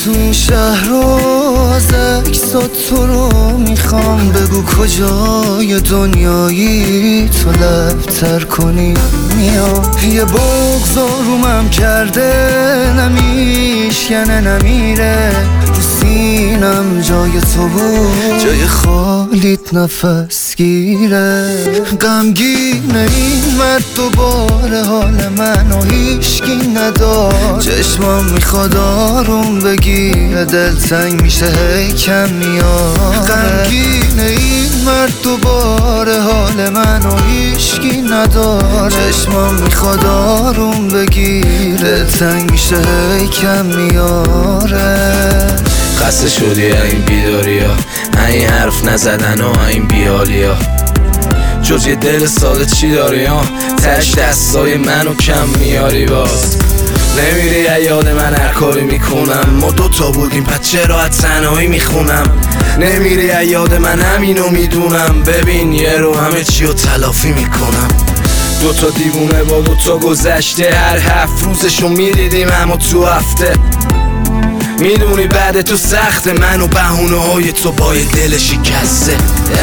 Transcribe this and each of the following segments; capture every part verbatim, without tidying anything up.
تو این شهر رو از عکسات تو رو میخوام، بگو کجای دنیایی تو لبتر کنی میام. یه بغض آرومم کرده نمیشکنه نمیره، تو سینم جای تو بود جای خالیت نفس گیره. غمگینه این مرد دوباره حال منو هیشکی ندار، چشمام میخواد آروم بگیره دلتنگ میشه هی کم میاره. غمگینه این مرد دوباره حال منو هیشکی ندار، چشمام میخواد آروم بگیره دلتنگ میشه هی کم میاره. خسته شدی این بیداری ها، این حرف نزدن و این بیالی ها، جز یه دل ساده چی داری ها؟ تش دستای منو کم میاری باز. نمیری یاد من هر کاری میکنم، ما دوتا بودیم پس چرا از تنهایی میخونم. نمیری یاد من همینو میدونم، ببین یه رو همه چی رو تلافی میکنم. دوتا دیوونه با دوتا گذشته، هر هفت روزشو میدیدیم اما تو هفته. میدونی بعد تو سخت من و بهونه های تو با یه دل شکسته.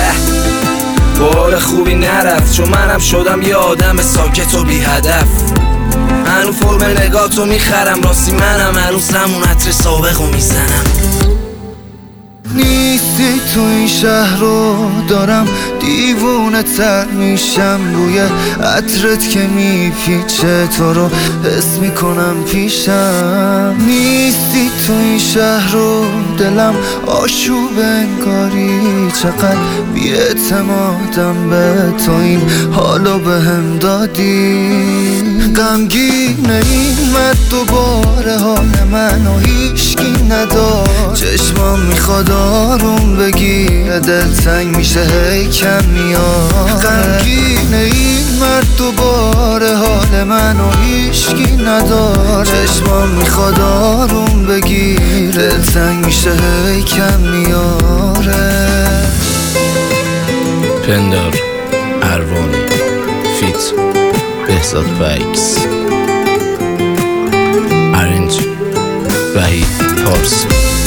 بار خوبی نرفت چون منم شدم یه آدم ساکت و بی هدف. هنو فرم نگاه تو میخرم، راستی منم هنوز همون عطر سابقو میزنم. نیستی تو این شهر رو دارم دیوونه تر میشم، بوی عطرت که میپیچه تو رو حس میکنم پیشم. نیستی تو این شهر رو دلم آشوب انگاری، چقدر بی‌اعتمادم به تو این حالو بهم دادی. غمگینه این مرد دوباره حال منو هیشکی ندار، چشمام میخواد آروم بگیره دلتنگ میشه هی کم میاره. غمگینه این مرد دوباره حال منو هیشکی ندار، چشمام میخواد آروم بگیره دلتنگ میشه هی کم میاره. پندار اروانی فیت بهزاد فکس، ارنج وحید پارسی.